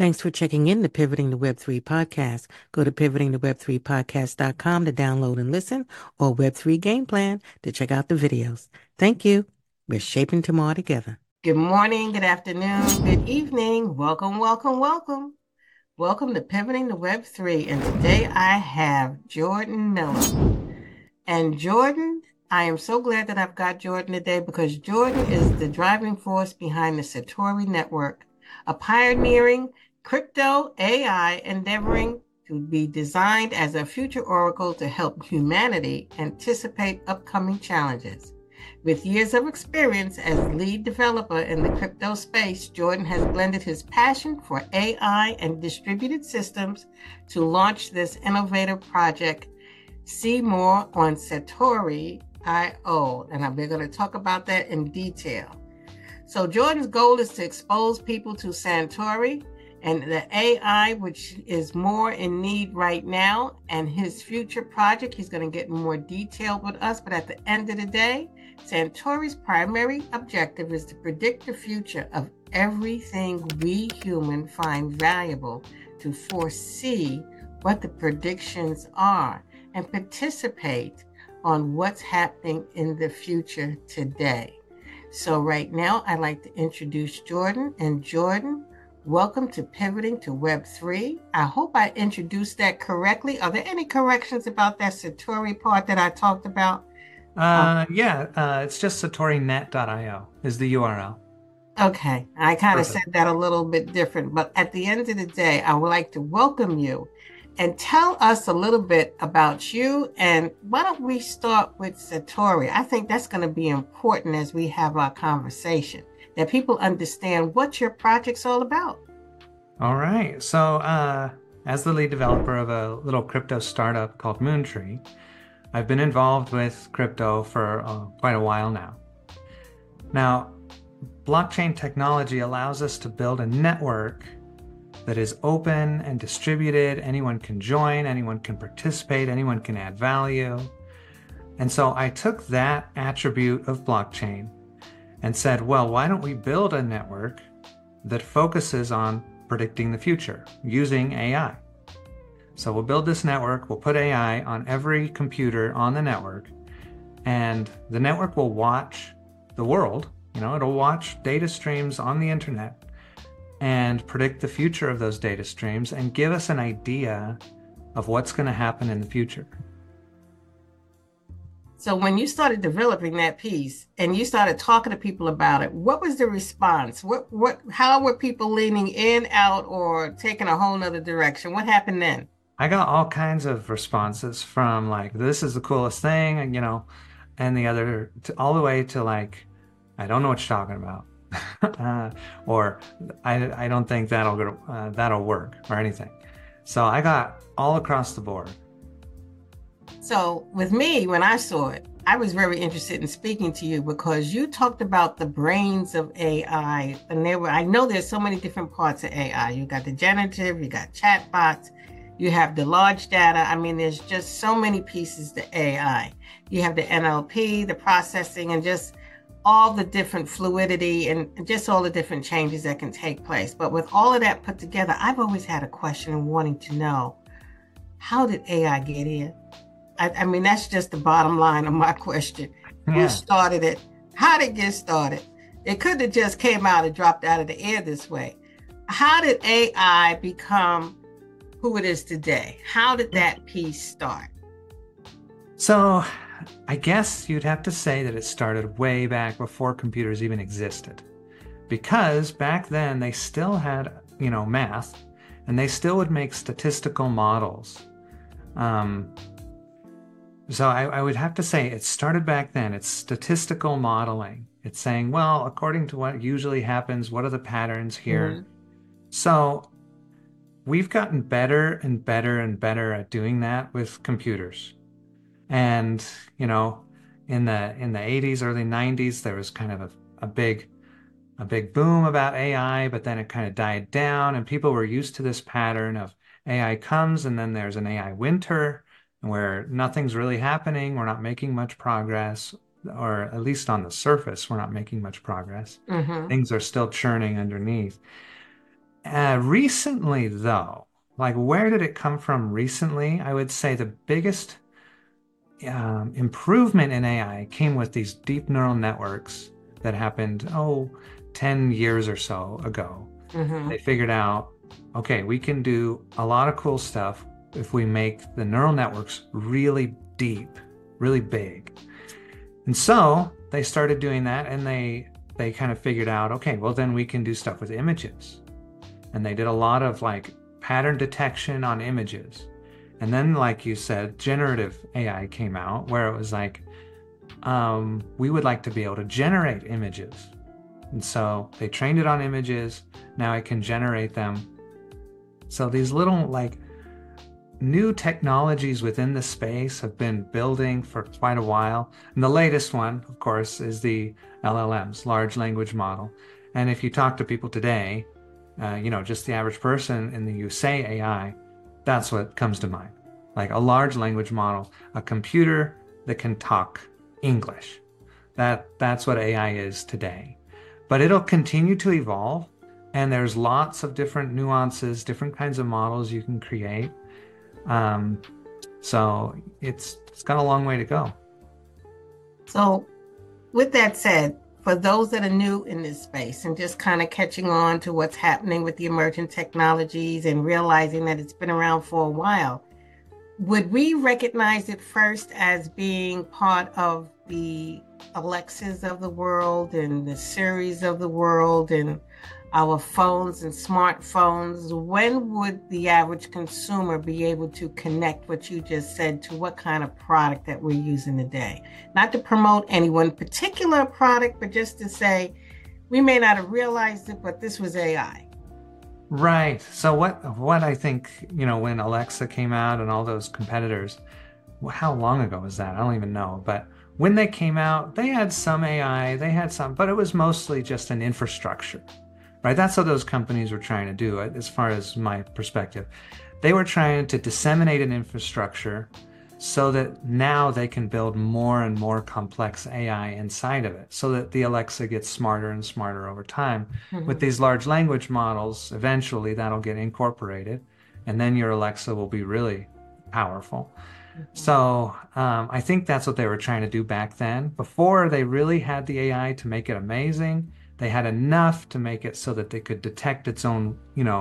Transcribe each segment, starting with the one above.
Thanks for checking in the Pivoting to Web3 podcast. Go to pivotingtoweb3podcast.com to download and listen, or Web3 Game Plan to check out the videos. Thank you. We're shaping tomorrow together. Good morning, good afternoon, good evening. Welcome, welcome, welcome. Welcome to Pivoting to Web3. And today I have Jordan Miller. And Jordan, I am so glad that I've got Jordan today because Jordan is the driving force behind the Satori Network, a pioneering crypto AI endeavoring to be designed as a future oracle to help humanity anticipate upcoming challenges. With years of experience as lead developer in the crypto space, Jordan has blended his passion for AI and distributed systems to launch this innovative project. See more on Satori.io, and we're going to talk about that in detail. So Jordan's goal is to expose people to Satori and the AI, which is more in need right now, and his future project. He's going to get more detailed with us, but at the end of the day, Satori's primary objective is to predict the future of everything we humans find valuable, to foresee what the predictions are and participate on what's happening in the future today. So right now, I'd like to introduce Jordan. And Jordan, welcome to Pivoting to Web3. I hope I introduced that correctly. Are there any corrections about that Satori part that I talked about? It's just satorinet.io is the URL. Okay, I kind of Perfect. said that a little bit different, but at the end of the day, I would like to welcome you and tell us a little bit about you. And why don't we start with Satori? I think that's going to be important as we have our conversation, that people understand what your project's all about. All right. So, as the lead developer of a little crypto startup called Moontree, I've been involved with crypto for quite a while now. Now, blockchain technology allows us to build a network that is open and distributed. Anyone can join, anyone can participate, anyone can add value. And so I took that attribute of blockchain and said, well, why don't we build a network that focuses on predicting the future using AI? So we'll build this network, we'll put AI on every computer on the network, and the network will watch the world. It'll watch data streams on the internet and predict the future of those data streams and give us an idea of what's going to happen in the future. So when you started developing that piece and you started talking to people about it, what was the response? How were people leaning in, out, or taking a whole nother direction? What happened then? I got all kinds of responses from like, this is the coolest thing, and the other, all the way to like, I don't know what you're talking about. Or I don't think that'll work or anything. So I got all across the board. So with me, when I saw it, I was very interested in speaking to you because you talked about the brains of AI. And I know there's so many different parts of AI. You got the generative, you got chatbots, you have the large data. I mean, there's just so many pieces to AI. You have the NLP, the processing, and just all the different fluidity and just all the different changes that can take place. But with all of that put together, I've always had a question and wanting to know, how did AI get here? I mean, that's just the bottom line of my question. Yeah. Who started it? How did it get started? It could have just came out and dropped out of the air this way. How did AI become who it is today? How did that piece start? So I guess you'd have to say that it started way back before computers even existed, because back then they still had, math, and they still would make statistical models. So I would have to say it started back then. It's statistical modeling. It's saying, well, according to what usually happens, what are the patterns here? Mm-hmm. So we've gotten better and better and better at doing that with computers. And, in the 80s, early 90s, there was kind of a big boom about AI, but then it kind of died down, and people were used to this pattern of AI comes and then there's an AI winter where nothing's really happening. We're not making much progress, or at least on the surface, we're not making much progress. Mm-hmm. Things are still churning underneath. Recently, though, like where did it come from recently? I would say the biggest improvement in AI came with these deep neural networks that happened, 10 years or so ago. Mm-hmm. They figured out, okay, we can do a lot of cool stuff if we make the neural networks really deep, really big. And so they started doing that, and they kind of figured out, okay, well then we can do stuff with images. And they did a lot of like pattern detection on images. And then, like you said, generative AI came out where it was like, we would like to be able to generate images. And so they trained it on images. Now it can generate them. So these little like new technologies within the space have been building for quite a while. And the latest one, of course, is the LLMs, large language model. And if you talk to people today, just the average person, and you say AI, that's what comes to mind. Like a large language model, a computer that can talk English. That's what AI is today. But it'll continue to evolve, and there's lots of different nuances, different kinds of models you can create. So it's got a long way to go. So with that said, for those that are new in this space and just kind of catching on to what's happening with the emerging technologies and realizing that it's been around for a while, would we recognize it first as being part of the Alexas of the world and the Siris of the world and our phones and smartphones? When would the average consumer be able to connect what you just said to what kind of product that we're using today? Not to promote any one particular product, but just to say, we may not have realized it, but this was AI. Right. So what I think, when Alexa came out and all those competitors, how long ago was that? I don't even know. But when they came out, they had some AI, but it was mostly just an infrastructure. Right? That's what those companies were trying to do, as far as my perspective. They were trying to disseminate an infrastructure so that now they can build more and more complex AI inside of it, so that the Alexa gets smarter and smarter over time. Mm-hmm. With these large language models, eventually that'll get incorporated, and then your Alexa will be really powerful. Mm-hmm. So I think that's what they were trying to do back then. Before they really had the AI to make it amazing, they had enough to make it so that they could detect its own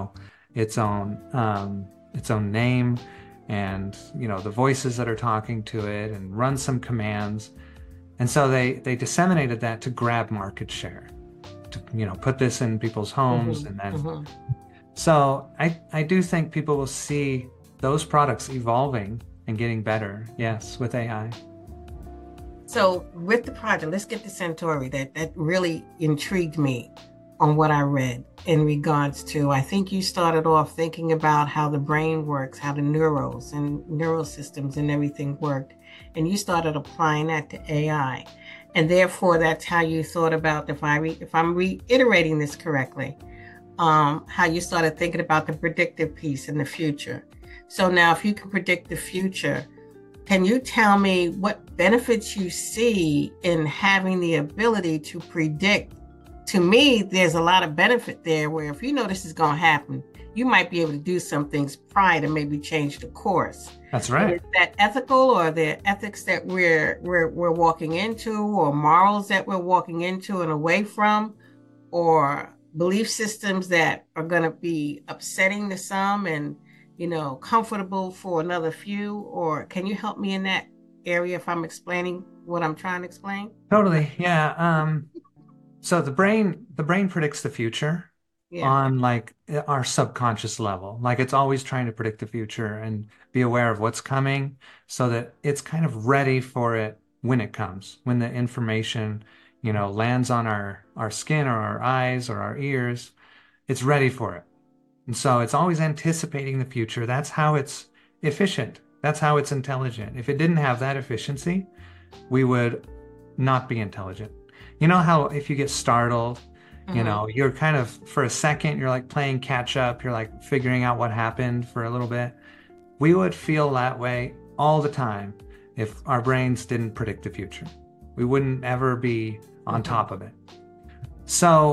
name, and the voices that are talking to it, and run some commands. And so they disseminated that to grab market share, to put this in people's homes. Mm-hmm. And then so I do think people will see those products evolving and getting better, yes, with AI. So with the project, let's get to Centauri. That really intrigued me on what I read in regards to, I think you started off thinking about how the brain works, how the neurons and neural systems and everything worked. And you started applying that to AI. And therefore, that's how you thought about, if I'm reiterating this correctly, how you started thinking about the predictive piece in the future. So now if you can predict the future, can you tell me what benefits you see in having the ability to predict? To me, there's a lot of benefit there where if you know this is going to happen, you might be able to do some things prior to maybe change the course. That's right. Is that ethical, or the ethics that we're walking into, or morals that we're walking into and away from, or belief systems that are going to be upsetting to some and comfortable for another few? Or can you help me in that area if I'm explaining what I'm trying to explain? Totally. Yeah. So the brain predicts the future on like our subconscious level. Like it's always trying to predict the future and be aware of what's coming, so that it's kind of ready for it when it comes, when the information, lands on our skin or our eyes or our ears. It's ready for it. And so it's always anticipating the future. That's how it's efficient. That's how it's intelligent. If it didn't have that efficiency, we would not be intelligent. You know how if you get startled, you're kind of, for a second, you're like playing catch up. You're like figuring out what happened for a little bit. We would feel that way all the time if our brains didn't predict the future. We wouldn't ever be on top of it. So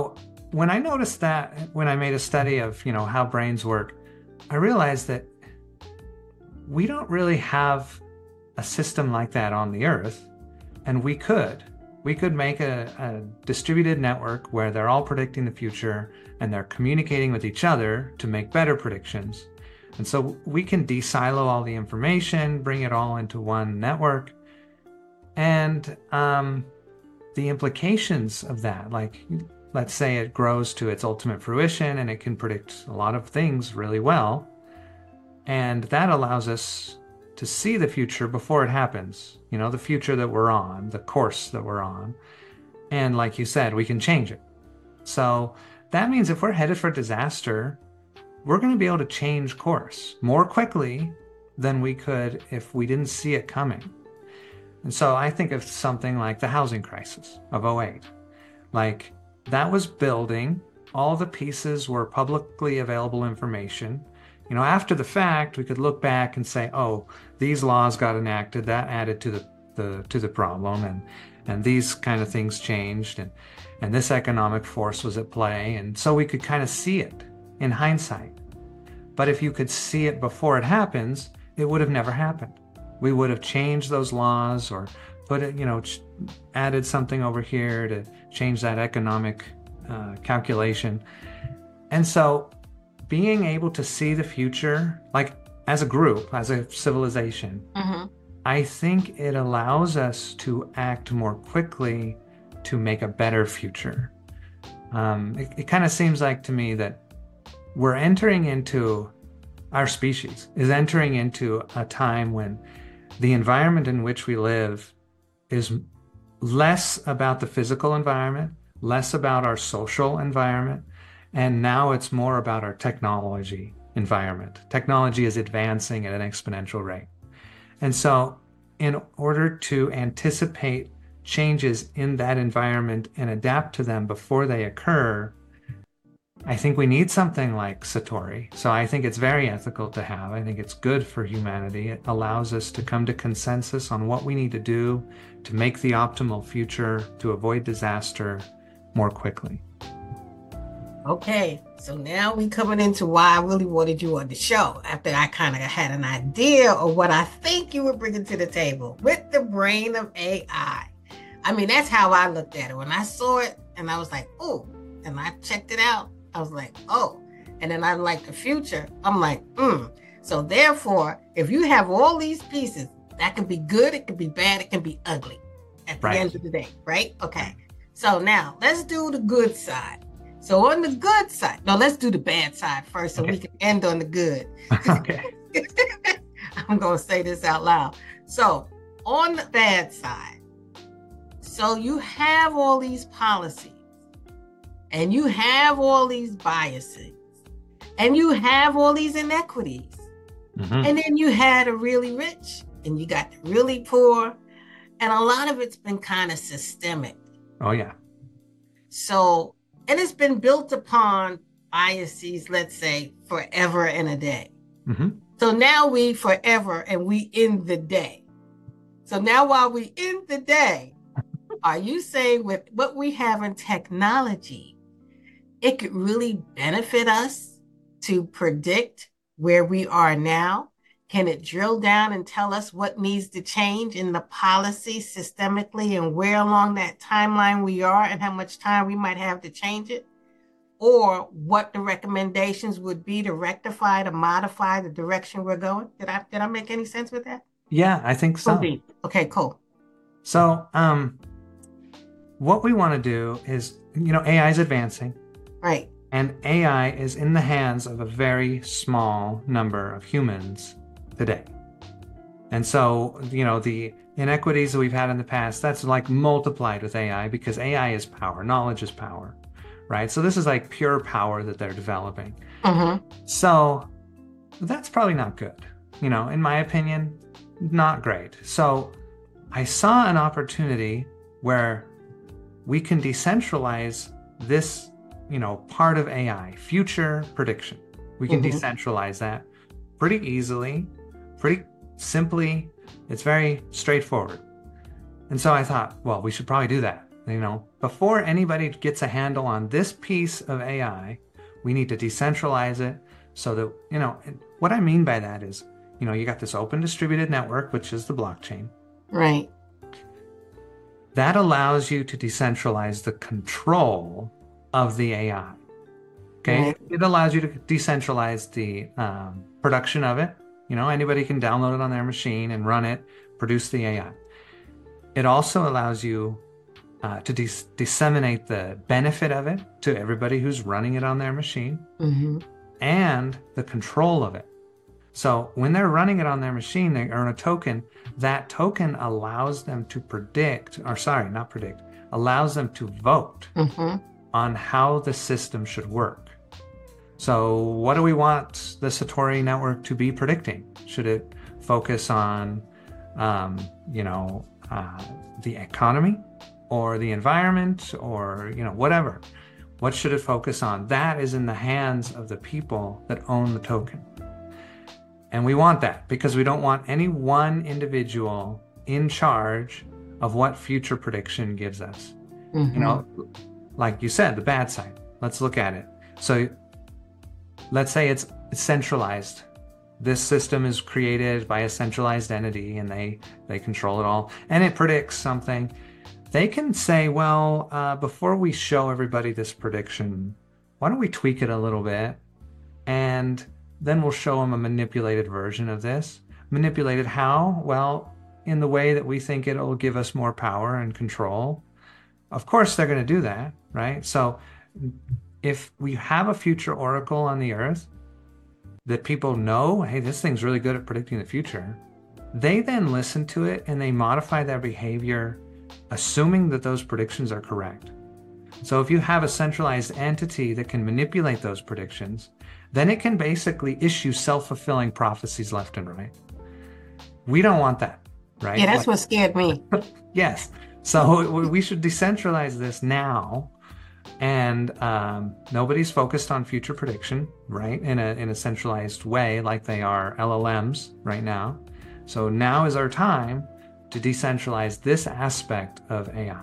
when I noticed that, when I made a study of, how brains work, I realized that we don't really have a system like that on the Earth, and we could make a distributed network where they're all predicting the future and they're communicating with each other to make better predictions. And so we can de-silo all the information, bring it all into one network. And the implications of that, like, let's say it grows to its ultimate fruition and it can predict a lot of things really well. And that allows us to see the future before it happens, the future that we're on, the course that we're on. And like you said, we can change it. So that means if we're headed for disaster, we're going to be able to change course more quickly than we could if we didn't see it coming. And so I think of something like the housing crisis of '08. Like, that was building, all the pieces were publicly available information. After the fact, we could look back and say, oh, these laws got enacted, that added to the problem, and these kind of things changed, and this economic force was at play, and so we could kind of see it in hindsight. But if you could see it before it happens, it would have never happened. We would have changed those laws or put it, added something over here to change that economic calculation. And so being able to see the future, like as a group, as a civilization, I think it allows us to act more quickly to make a better future. It kind of seems like to me that our species is entering into a time when the environment in which we live is less about the physical environment, less about our social environment, and now it's more about our technology environment. Technology is advancing at an exponential rate. And so in order to anticipate changes in that environment and adapt to them before they occur, I think we need something like Satori. So I think it's very ethical to have. I think it's good for humanity. It allows us to come to consensus on what we need to do to make the optimal future, to avoid disaster more quickly. Okay, so now we coming into why I really wanted you on the show, after I kind of had an idea of what I think you were bringing to the table with the brain of AI. I mean, that's how I looked at it. When I saw it and I was like, oh, and I checked it out, I was like, oh, and then I like the future. I'm like, So therefore, if you have all these pieces, that can be good, it can be bad, it can be ugly at the end of the day, right? Okay, so now let's do the good side. So on the good side, no, let's do the bad side first so we can end on the good. Okay. I'm going to say this out loud. So on the bad side, so you have all these policies and you have all these biases and you have all these inequities. And then you had a really rich and you got the really poor, and a lot of it's been kind of systemic. Oh, yeah. So, and it's been built upon biases, let's say, forever and a day. So now we forever and we in the day. So now while we in the day, are you saying with what we have in technology, it could really benefit us to predict where we are now? Can it drill down and tell us what needs to change in the policy systemically and where along that timeline we are and how much time we might have to change it? Or what the recommendations would be to rectify, to modify the direction we're going? Did I make any sense with that? Yeah, I think so. Okay, cool. So what we want to do is, AI is advancing. Right. And AI is in the hands of a very small number of humans today. And so, the inequities that we've had in the past, that's like multiplied with AI, because AI is power, knowledge is power, right? So this is like pure power that they're developing. So that's probably not good. In my opinion, not great. So I saw an opportunity where we can decentralize this, part of AI, future prediction. We can decentralize that pretty easily, pretty simply. It's very straightforward. And so I thought, well, we should probably do that. before anybody gets a handle on this piece of AI, we need to decentralize it so that, what I mean by that is, you got this open distributed network, which is the blockchain. Right. That allows you to decentralize the control of the AI. Okay. Right. It allows you to decentralize the production of it. Anybody can download it on their machine and run it, produce the AI. It also allows you to disseminate the benefit of it to everybody who's running it on their machine, and the control of it. So when they're running it on their machine, they earn a token. That token allows them to allows them to vote on how the system should work. So what do we want the Satori network to be predicting? Should it focus on, the economy or the environment or, whatever? What should it focus on? That is in the hands of the people that own the token. And we want that because we don't want any one individual in charge of what future prediction gives us. Like you said, the bad side. Let's look at it. So let's say it's centralized. This system is created by a centralized entity and they control it all. And it predicts something. They can say, well, before we show everybody this prediction, why don't we tweak it a little bit? And then we'll show them a manipulated version of this. Manipulated how? Well, in the way that we think it'll give us more power and control. Of course, they're going to do that, right? So if we have a future oracle on the earth that people know, hey, this thing's really good at predicting the future, they then listen to it and they modify their behavior, assuming that those predictions are correct. So if you have a centralized entity that can manipulate those predictions, then it can basically issue self-fulfilling prophecies left and right. We don't want that, right? Yeah, that's what scared me. Yes. So we should decentralize this now, and nobody's focused on future prediction, right? In a centralized way, like they are LLMs right now. So now is our time to decentralize this aspect of AI.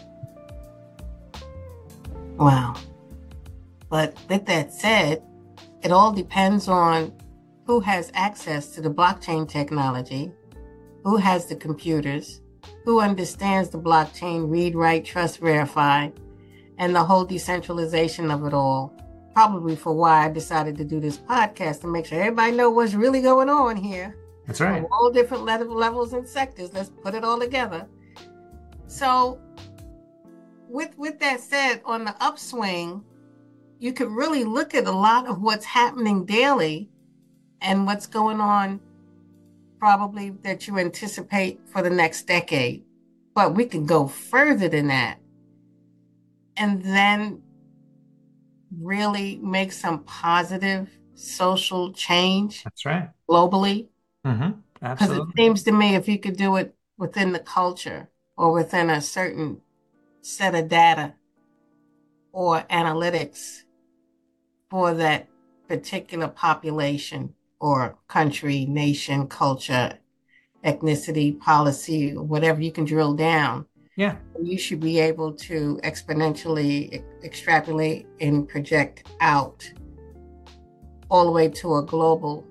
Wow. But with that said, it all depends on who has access to the blockchain technology, who has the computers, who understands the blockchain, read, write, trust, verify, and the whole decentralization of it all. Probably for why I decided to do this podcast, to make sure everybody know what's really going on here. That's right. From all different levels and sectors. Let's put it all together. So with that said, on the upswing, you could really look at a lot of what's happening daily and what's going on probably that you anticipate for the next decade. But we can go further than that and then really make some positive social change. That's right. Globally. Absolutely. Because it seems to me if you could do it within the culture or within a certain set of data or analytics for that particular population or country, nation, culture, ethnicity, policy, whatever you can drill down. Yeah. You should be able to exponentially extrapolate and project out all the way to a global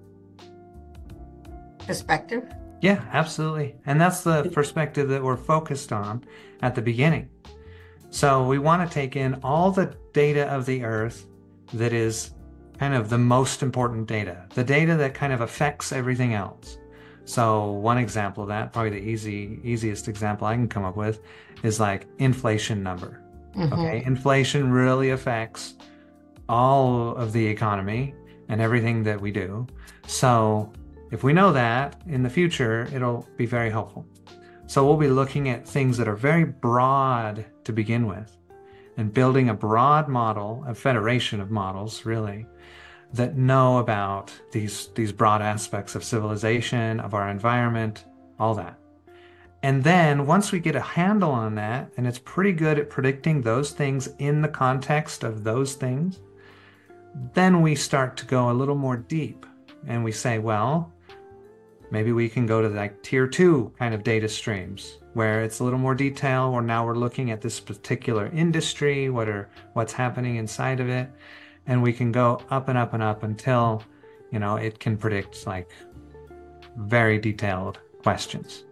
perspective. Yeah, absolutely. And that's the perspective that we're focused on at the beginning. So we want to take in all the data of the Earth that is kind of the most important data, the data that kind of affects everything else. So one example of that, probably the easiest example I can come up with, is like inflation number. Okay, inflation really affects all of the economy and everything that we do. So if we know that in the future, it'll be very helpful. So we'll be looking at things that are very broad to begin with and building a broad model, a federation of models, really, that know about these broad aspects of civilization, of our environment, all that. And then once we get a handle on that, and it's pretty good at predicting those things in the context of those things, then we start to go a little more deep and we say, well, Maybe we can go to like tier 2 kind of data streams where it's a little more detail, or now we're looking at this particular industry, what's happening inside of it, and we can go up and up and up until, it can predict like very detailed questions.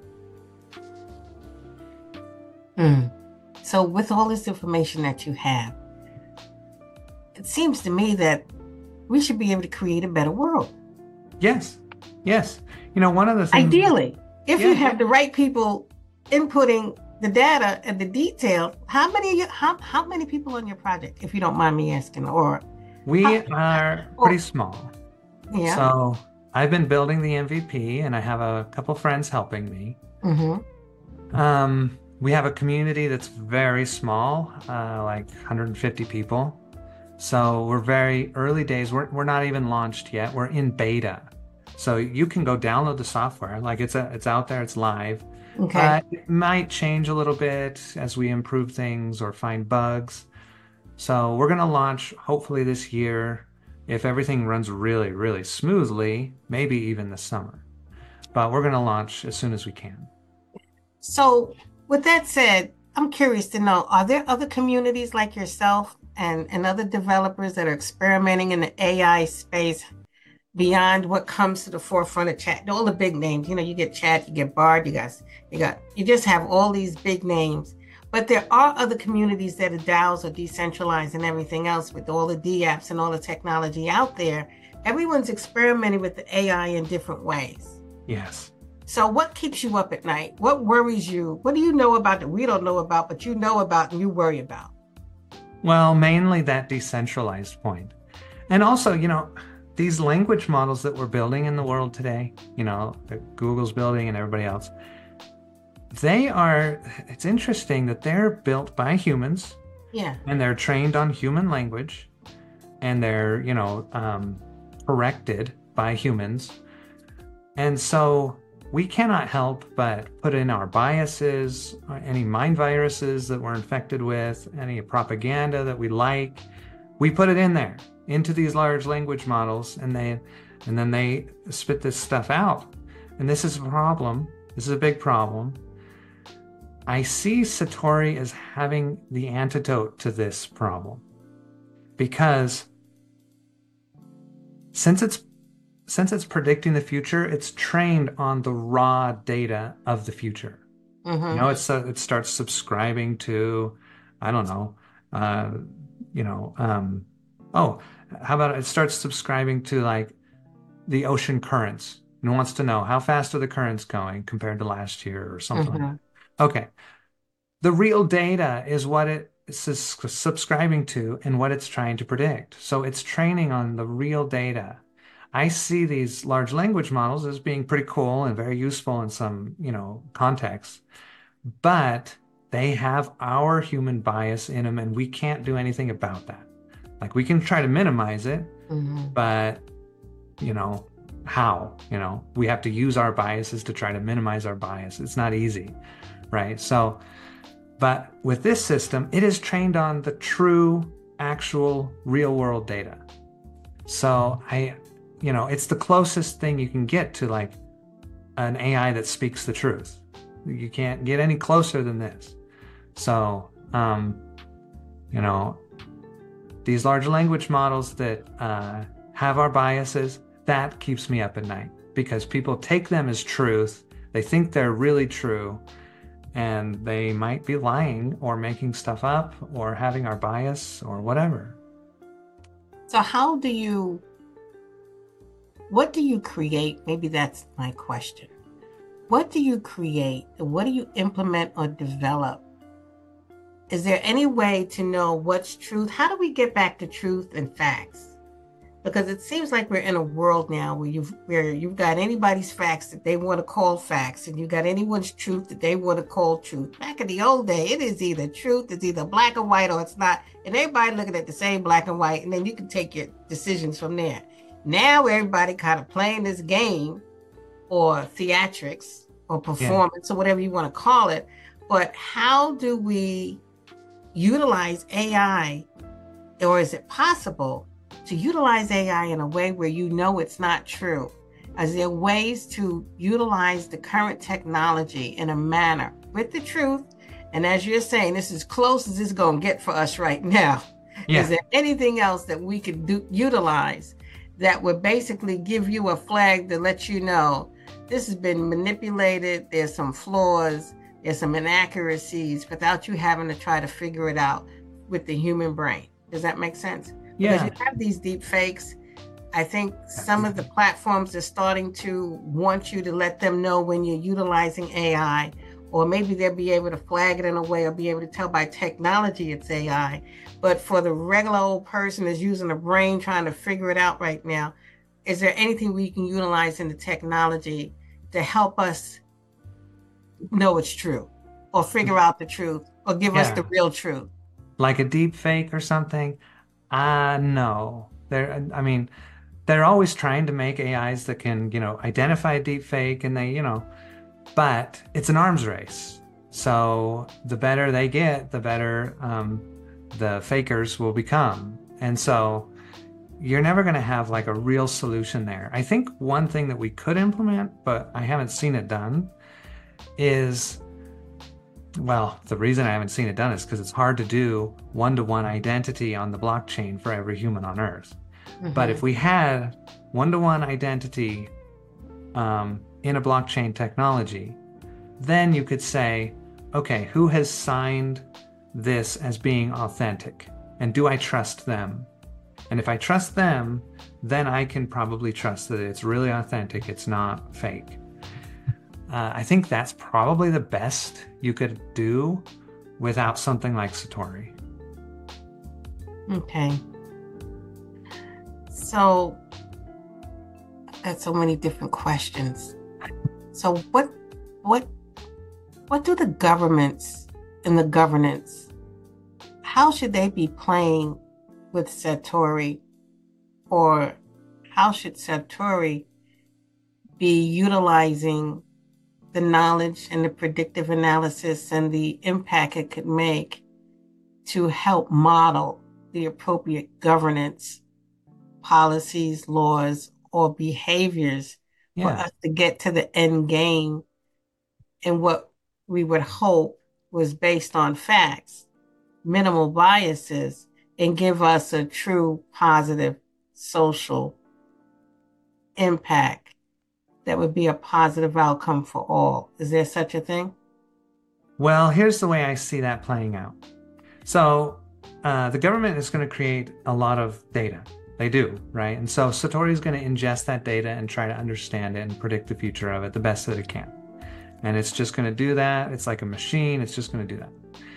So with all this information that you have, it seems to me that we should be able to create a better world. Yes. One of the things, ideally, if you have the right people inputting the data and the details, how many people on your project, if you don't mind me asking? We are pretty small. Yeah. So I've been building the MVP, and I have a couple friends helping me. We have a community that's very small, like 150 people. So we're very early days. We're not even launched yet. We're in beta. So you can go download the software. Like it's out there, it's live. Okay. It might change a little bit as we improve things or find bugs. So we're going to launch hopefully this year. If everything runs really, really smoothly, maybe even this summer. But we're going to launch as soon as we can. So with that said, I'm curious to know, are there other communities like yourself and other developers that are experimenting in the AI space beyond what comes to the forefront of chat? All the big names, you get Chat, you get Bard, you just have all these big names. But there are other communities that are DAOs or decentralized and everything else with all the DApps and all the technology out there. Everyone's experimenting with the AI in different ways. Yes. So what keeps you up at night? What worries you? What do you know about that we don't know about, but you know about and you worry about? Well, mainly that decentralized point. And also, these language models that we're building in the world today, that Google's building and everybody else, it's interesting that they're built by humans. Yeah. And they're trained on human language, and they're, corrected by humans. And so we cannot help but put in our biases, any mind viruses that we're infected with, any propaganda that we like. We put it in there, into these large language models, and then they spit this stuff out. And this is a problem. This is a big problem. I see Satori as having the antidote to this problem, because since it's predicting the future, it's trained on the raw data of the future. It starts subscribing to, I don't know, how about it starts subscribing to like the ocean currents and wants to know how fast are the currents going compared to last year or something like that. Okay. The real data is what it is subscribing to and what it's trying to predict. So it's training on the real data. I see these large language models as being pretty cool and very useful in some, contexts, but they have our human bias in them, and we can't do anything about that. Like, we can try to minimize it, but, how? We have to use our biases to try to minimize our bias. It's not easy, right? So, but with this system, it is trained on the true, actual, real-world data. So it's the closest thing you can get to like an AI that speaks the truth. You can't get any closer than this. So, these large language models that have our biases, that keeps me up at night, because people take them as truth. They think they're really true, and they might be lying or making stuff up or having our bias or whatever. So what do you create? Maybe that's my question. What do you create? What do you implement or develop? Is there any way to know what's truth? How do we get back to truth and facts? Because it seems like we're in a world now where you've got anybody's facts that they want to call facts, and you've got anyone's truth that they want to call truth. Back in the old day, it is either truth, it's either black and white, or it's not. And everybody looking at the same black and white, and then you can take your decisions from there. Now everybody kind of playing this game, or theatrics, or performance, or whatever you want to call it. But how do we utilize AI, or is it possible to utilize AI in a way where it's not true, Is there ways to utilize the current technology in a manner with the truth? And as you're saying, this is close as it's going to get for us right now. Yeah. Is there anything else that we could utilize that would basically give you a flag to let you know this has been manipulated, there's some flaws, there's some inaccuracies, without you having to try to figure it out with the human brain? Does that make sense? Yeah. Because you have these deep fakes. I think some of the platforms are starting to want you to let them know when you're utilizing AI, or maybe they'll be able to flag it in a way or be able to tell by technology it's AI. But for the regular old person that's using a brain trying to figure it out right now, is there anything we can utilize in the technology to help us know it's true, or figure out the truth, or give us the real truth? Like a deep fake or something? No. They're always trying to make AIs that can, identify a deep fake, and they, but it's an arms race. So the better they get, the better the fakers will become. And so you're never going to have like a real solution there. I think one thing that we could implement, but I haven't seen it done, is, well, the reason I haven't seen it done is because it's hard to do one-to-one identity on the blockchain for every human on Earth. Mm-hmm. But if we had one-to-one identity in a blockchain technology, then you could say, okay, who has signed this as being authentic? And do I trust them? And if I trust them, then I can probably trust that it's really authentic, it's not fake. I think that's probably the best you could do without something like Satori. Okay. So that's so many different questions. So what do the governments and the governance, how should they be playing with Satori, or how should Satori be utilizing the knowledge and the predictive analysis and the impact it could make to help model the appropriate governance, policies, laws, or behaviors for us to get to the end game and what we would hope was based on facts, minimal biases, and give us a true positive social impact that would be a positive outcome for all? Is there such a thing? Well, here's the way I see that playing out. So the government is going to create a lot of data. They do, right? And so Satori is going to ingest that data and try to understand it and predict the future of it the best that it can. And it's just going to do that. It's like a machine. It's just going to do that.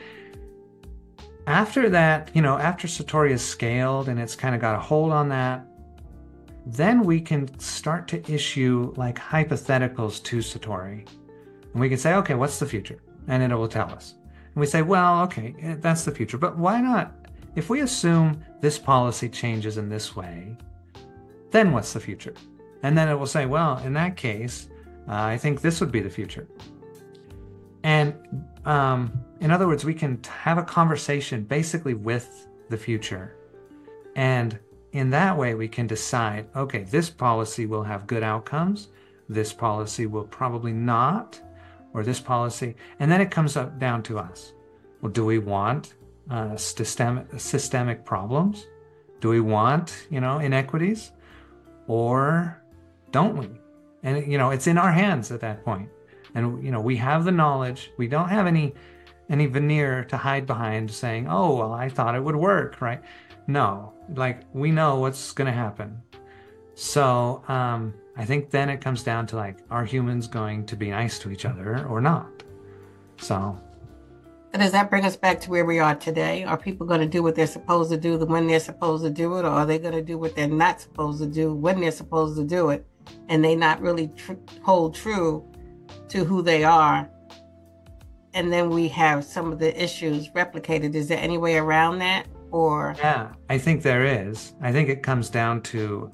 After that, after Satori is scaled and it's kind of got a hold on that, then we can start to issue like hypotheticals to Satori. And we can say, okay, what's the future? And it will tell us. And we say, well, okay, that's the future. But why not? If we assume this policy changes in this way, then what's the future? And then it will say, well, in that case, I think this would be the future. And in other words, we can have a conversation basically with the future. And in that way, we can decide, okay, this policy will have good outcomes. This policy will probably not, or this policy. And then it comes up down to us. Well, do we want systemic problems? Do we want, inequities? Or don't we? And, it's in our hands at that point. And, we have the knowledge. We don't have any veneer to hide behind saying, oh, well, I thought it would work, right? No, we know what's going to happen. So I think then it comes down to are humans going to be nice to each other or not? So does that bring us back to where we are today? Are people going to do what they're supposed to do when they're supposed to do it? Or are they going to do what they're not supposed to do when they're supposed to do it? And they not really hold true to who they are. And then we have some of the issues replicated. Is there any way around that? Or yeah, I think there is. I think it comes down to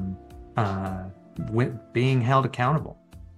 being held accountable.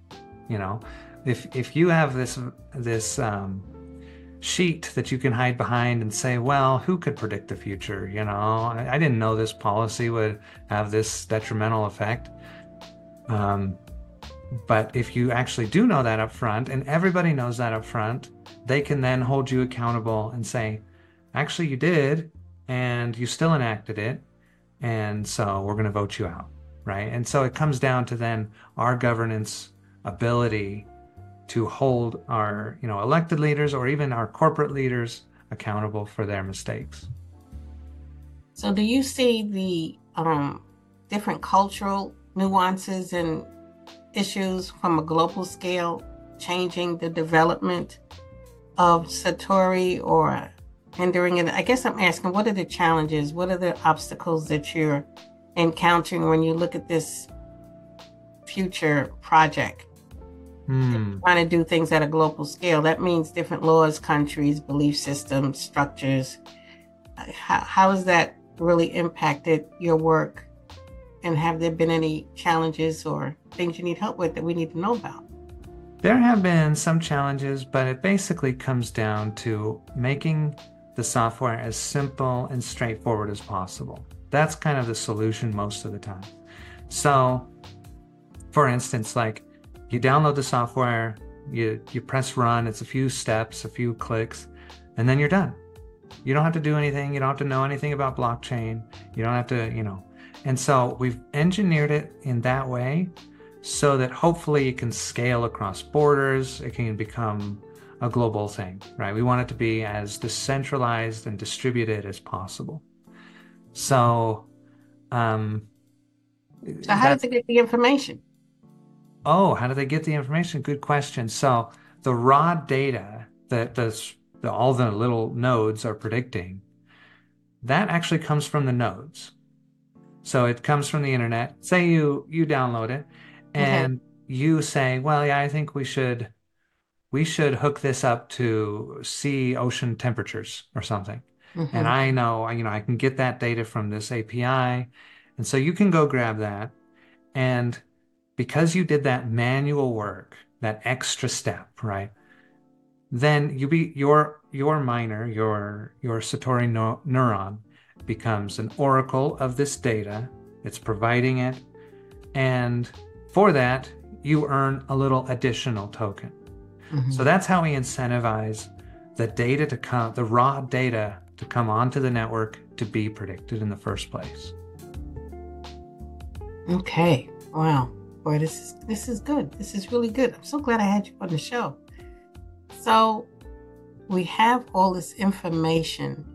If you have this sheet that you can hide behind and say, well, who could predict the future? I didn't know this policy would have this detrimental effect. But if you actually do know that up front, and everybody knows that up front, they can then hold you accountable and say, actually, you did, and you still enacted it, and so we're going to vote you out, right? And so it comes down to then our governance ability to hold our, elected leaders or even our corporate leaders accountable for their mistakes. So do you see the different cultural nuances and issues from a global scale changing the development of Satori or hindering it? I guess I'm asking, what are the challenges? What are the obstacles that you're encountering when you look at this future project? Trying to do things at a global scale. That means different laws, countries, belief systems, structures. How has that really impacted your work? And have there been any challenges or things you need help with that we need to know about? There have been some challenges, but it basically comes down to making the software as simple and straightforward as possible. That's kind of the solution most of the time. So, for instance, like you download the software, you press run, it's a few steps, a few clicks, and then you're done. You don't have to do anything. You don't have to know anything about blockchain. You don't have to, And so we've engineered it in that way so that hopefully it can scale across borders. It can become a global thing, right? We want it to be as decentralized and distributed as possible. So, how does it get the information? Oh, how do they get the information? Good question. So the raw data that all the little nodes are predicting, that actually comes from the nodes. So it comes from the internet. Say you download it and you say, well, yeah, I think we should hook this up to sea ocean temperatures or something. And I know, I can get that data from this API. And so you can go grab that. And because you did that manual work, that extra step, right? Then your miner, your Satori neuron becomes an oracle of this data. It's providing it. And for that, you earn a little additional token. So that's how we incentivize the data to come, the raw data to come onto the network to be predicted in the first place. Okay. Wow. Boy, this is good. This is really good. I'm so glad I had you on the show. So we have all this information.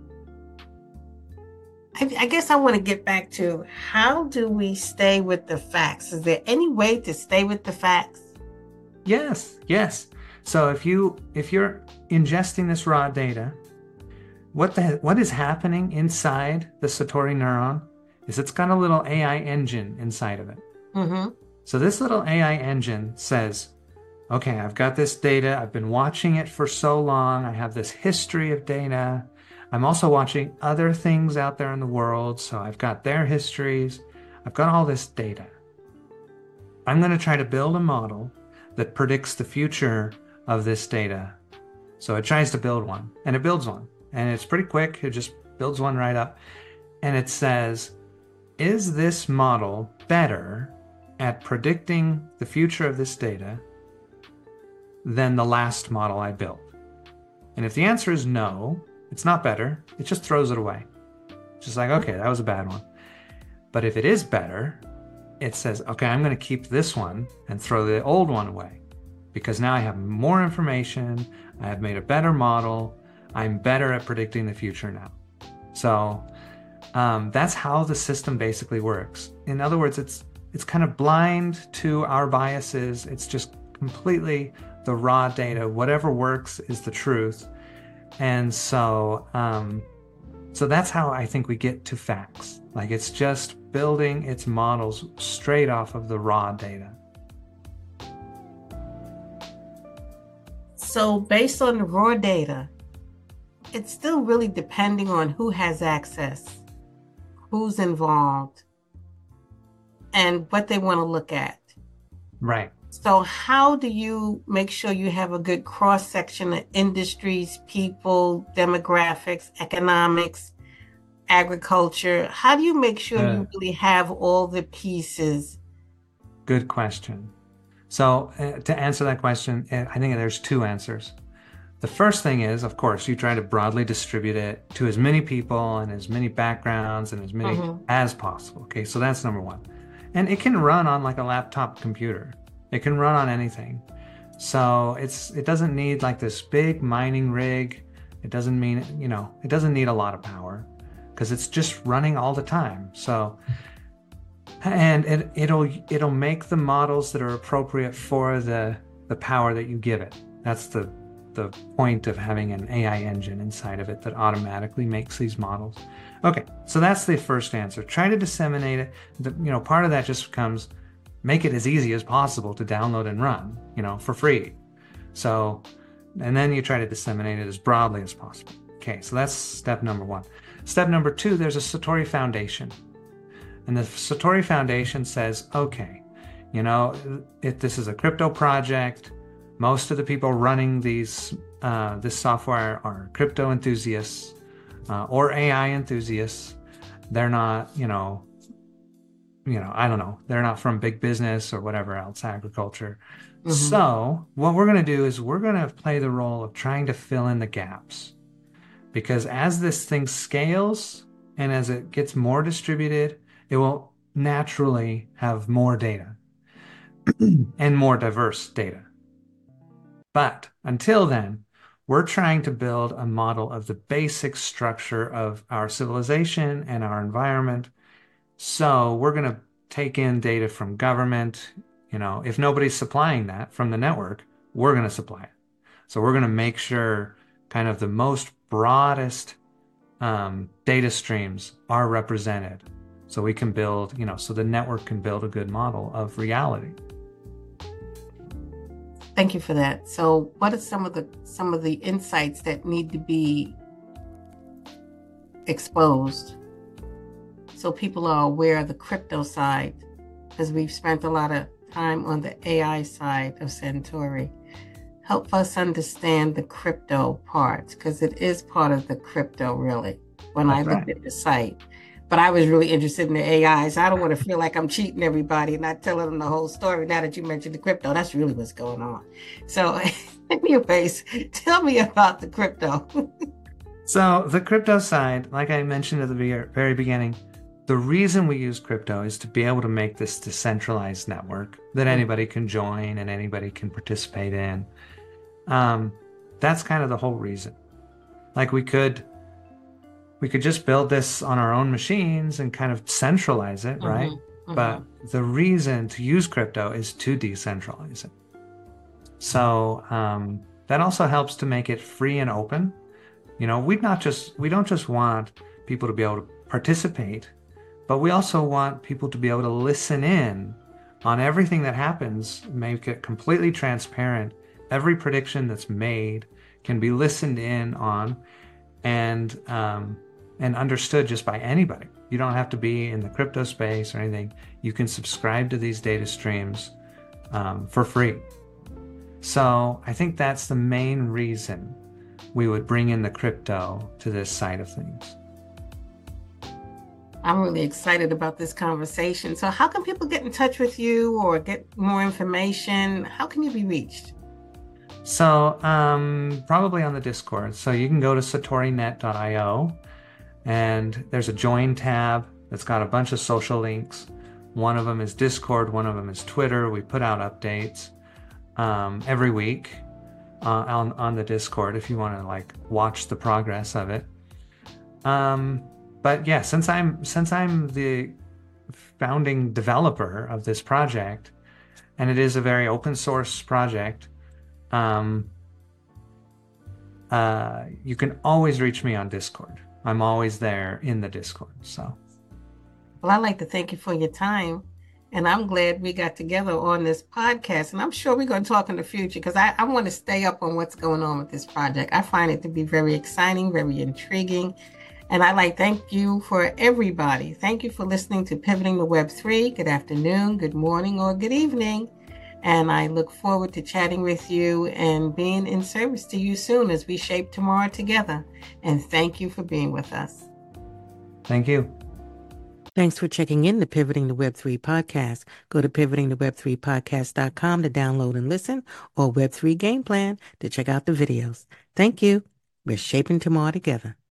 I guess I want to get back to, how do we stay with the facts? Is there any way to stay with the facts? Yes. So if you're ingesting this raw data, what is happening inside the Satori neuron is it's got a little AI engine inside of it. So this little AI engine says, okay, I've got this data. I've been watching it for so long. I have this history of data. I'm also watching other things out there in the world. So I've got their histories. I've got all this data. I'm going to try to build a model that predicts the future of this data. So it tries to build one, and it builds one. And it's pretty quick. It just builds one right up. And it says, is this model better at predicting the future of this data than the last model I built? And if the answer is no, it's not better. It just throws it away. It's just like, okay, that was a bad one. But if it is better, it says, okay, I'm going to keep this one and throw the old one away, because now I have more information. I have made a better model. I'm better at predicting the future now. So that's how the system basically works. In other words, it's kind of blind to our biases. It's just completely the raw data. Whatever works is the truth. And so that's how I think we get to facts. Like, it's just building its models straight off of the raw data. So based on the raw data, it's still really depending on who has access, who's involved, and what they want to look at. Right. So how do you make sure you have a good cross-section of industries, people, demographics, economics, agriculture? How do you make sure you really have all the pieces Good question. So to answer that question, I think there's two answers. The first thing is, of course, you try to broadly distribute it to as many people and as many backgrounds and as many as possible. Okay, so that's number one. And it can run on like a laptop computer. It can run on anything. So it doesn't need like this big mining rig. It doesn't mean, it doesn't need a lot of power because it's just running all the time. So, and it'll make the models that are appropriate for the power that you give it. That's the point of having an AI engine inside of it that automatically makes these models. Okay, so that's the first answer. Try to disseminate it. Part of that just becomes make it as easy as possible to download and run, for free. So, and then you try to disseminate it as broadly as possible. Okay, so that's step number one. Step number two, there's a Satori Foundation. And the Satori Foundation says, okay, this is a crypto project. Most of the people running this software are crypto enthusiasts or AI enthusiasts. They're not, I don't know. They're not from big business or whatever else, agriculture. Mm-hmm. So what we're going to do is we're going to play the role of trying to fill in the gaps. Because as this thing scales and as it gets more distributed, it will naturally have more data and more diverse data. But until then, we're trying to build a model of the basic structure of our civilization and our environment. So we're going to take in data from government. If nobody's supplying that from the network, we're going to supply it. So we're going to make sure kind of the most broadest data streams are represented. So we can build, so the network can build a good model of reality. Thank you for that. So what are some of the insights that need to be exposed so people are aware of the crypto side? Because we've spent a lot of time on the AI side of Centauri. Help us understand the crypto part, because it is part of the crypto, really, when I looked at the site. But I was really interested in the AI, so I don't want to feel like I'm cheating everybody and not telling them the whole story. Now that you mentioned the crypto, that's really what's going on. So anyways, tell me about the crypto. So the crypto side, like I mentioned at the very beginning, the reason we use crypto is to be able to make this decentralized network that anybody can join and anybody can participate in. That's kind of the whole reason. Like we could just build this on our own machines and kind of centralize it, right? Mm-hmm. But the reason to use crypto is to decentralize it. So that also helps to make it free and open. We don't just want people to be able to participate, but we also want people to be able to listen in on everything that happens, make it completely transparent. Every prediction that's made can be listened in on and understood just by anybody. You don't have to be in the crypto space or anything. You can subscribe to these data streams for free. So I think that's the main reason we would bring in the crypto to this side of things. I'm really excited about this conversation. So how can people get in touch with you or get more information? How can you be reached? So probably on the Discord. So you can go to satorinet.io and there's a join tab that's got a bunch of social links. One of them is Discord, one of them is Twitter. We put out updates every week on the Discord if you want to watch the progress of it. But yeah, since I'm the founding developer of this project, and it is a very open source project, you can always reach me on Discord. I'm always there in the Discord. So, well, I'd like to thank you for your time, and I'm glad we got together on this podcast. And I'm sure we're going to talk in the future because I want to stay up on what's going on with this project. I find it to be very exciting, very intriguing. And I'd like to thank you for everybody. Thank you for listening to Pivoting to Web3. Good afternoon, good morning, or good evening. And I look forward to chatting with you and being in service to you soon as we shape tomorrow together. And thank you for being with us. Thank you. Thanks for checking in the Pivoting to Web3 podcast. Go to pivotingtoweb3podcast.com to download and listen, or Web3 Game Plan to check out the videos. Thank you. We're shaping tomorrow together.